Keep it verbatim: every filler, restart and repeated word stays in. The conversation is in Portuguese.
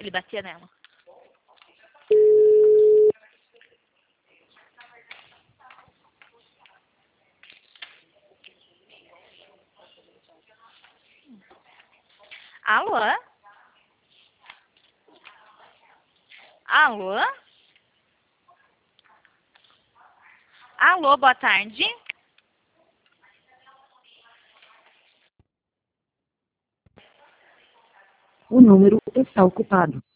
ele batia nela. Alô? Alô? Alô, boa tarde. O número está ocupado.